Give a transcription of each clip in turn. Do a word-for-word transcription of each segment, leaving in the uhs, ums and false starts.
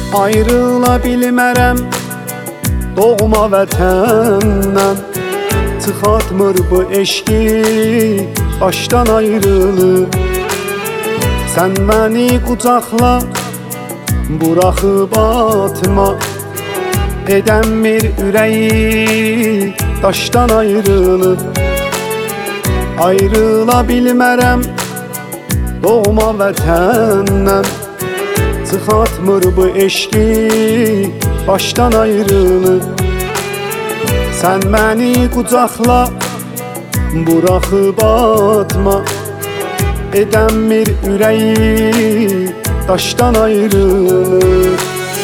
Ayrıla bilmərəm doğma vətəndən, çıxartmır bu eşqi başdan ayrılıb. Sən məni qucaqla, buraxıb atma, edəmmir ürəyi daşdan ayrılıb. Ayrıla bilmərəm doğma vətəndən, çıxartmır bu eşqi başdan ayrılıb. Sən məni qucaqla, buraxıb atma, edəmmir ürəyi daşdan ayrılıb.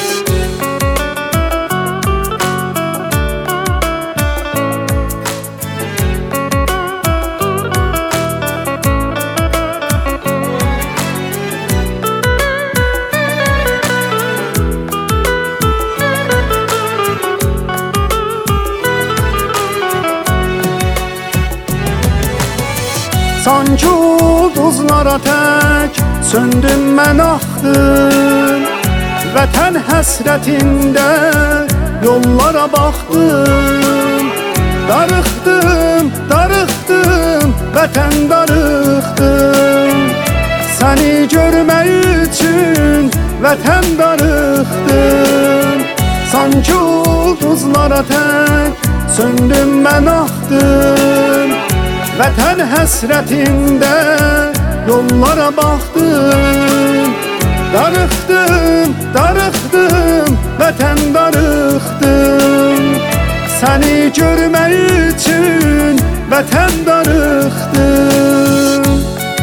Sanki ulduzlara tək söndüm mən axdım, vətən həsrətində yollara baxdım. Darıxdım, darıxdım, vətən darıxdım, səni görmək üçün vətən darıxdım. Sanki ulduzlara tək söndüm mən axdım, vətən həsrətində yollara baxdım. Darıxdım, darıxdım, vətən darıxdım, səni görmək üçün vətən darıxdım.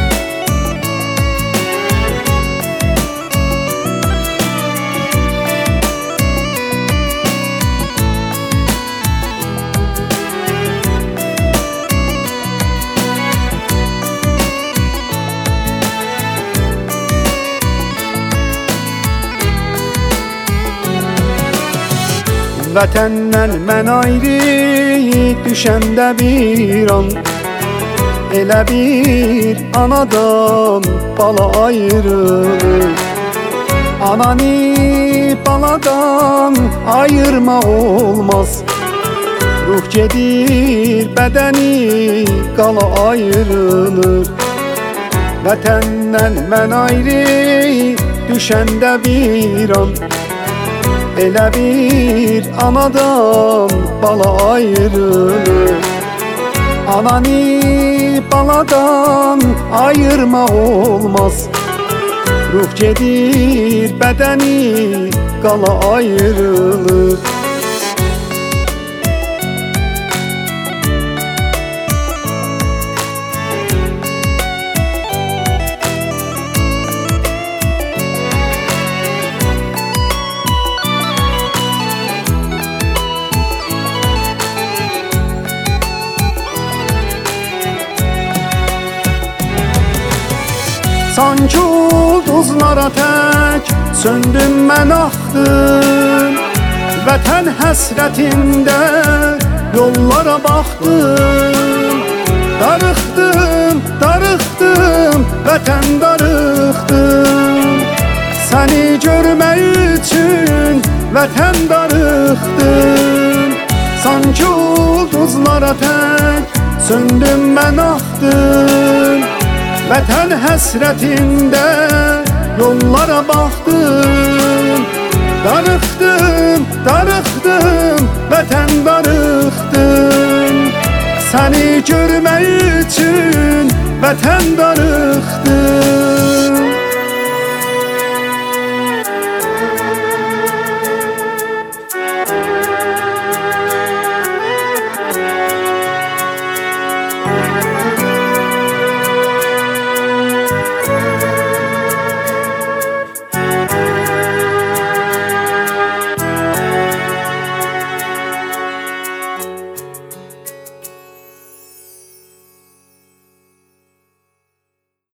Vətəndən mən ayrı düşəndə bir an, elə bir anadan bala ayrılır. Ananı baladan ayırmaq olmaz, ruh gedir bədəni qala ayrılır. Vətəndən mən ayrı düşəndə bir an, elə bir anadan bala ayrılır. Ananı baladan ayırmaq olmaz, ruh gedir bədəni qala ayrılır. Sanki ulduzlara tək söndüm mən axdım, vətən həsrətində yollara baxdım. Darıxdım, darıxdım, vətən darıxdım, səni görmək üçün vətən darıxdım. Sanki ulduzlara tək söndüm mən axdım, vətən həsrətində yollara baxdım. Darıxdım, darıxdım, vətən darıxdım, səni görmək üçün vətən darıxdım.